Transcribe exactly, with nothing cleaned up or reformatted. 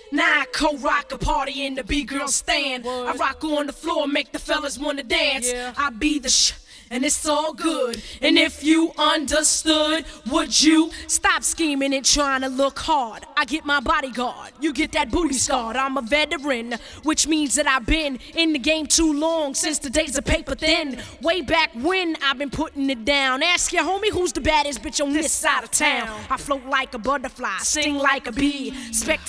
Now I co-rock a party in the B-girl stand. I rock on the floor, make the fellas wanna dance. I be the sh... and it's all good. And if you understood, would you stop scheming and trying to look hard? I get my bodyguard, you get that booty scarred. I'm a veteran, which means that I've been in the game too long, since the days of paper thin. Way back when I've been putting it down. Ask your homie who's the baddest bitch on this side of town. I float like a butterfly, sting like a bee. Spectacular